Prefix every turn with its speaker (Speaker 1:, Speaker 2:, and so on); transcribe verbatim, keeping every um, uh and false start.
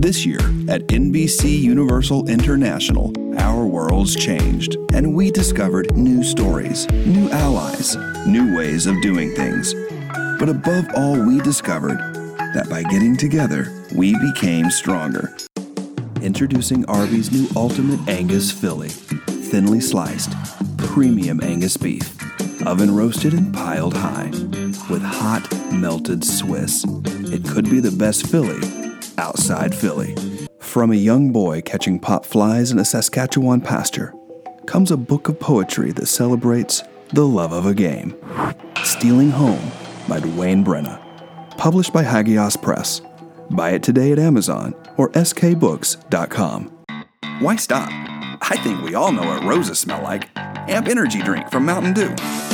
Speaker 1: This year at N B C Universal International, our worlds changed, and we discovered new stories, new allies, new ways of doing things. But above all, we discovered that by getting together, we became stronger. Introducing Arby's new Ultimate Angus Philly. Thinly sliced, premium Angus beef. Oven roasted and piled high. With hot, melted Swiss. It could be the best Philly outside Philly. From a young boy catching pop flies in a Saskatchewan pasture comes a book of poetry that celebrates the love of a game. Stealing Home by Dwayne Brenna. Published by Hagios Press. Buy it today at Amazon or s k books dot com. Why stop? I think we all know what roses smell like. Amp Energy Drink from Mountain Dew.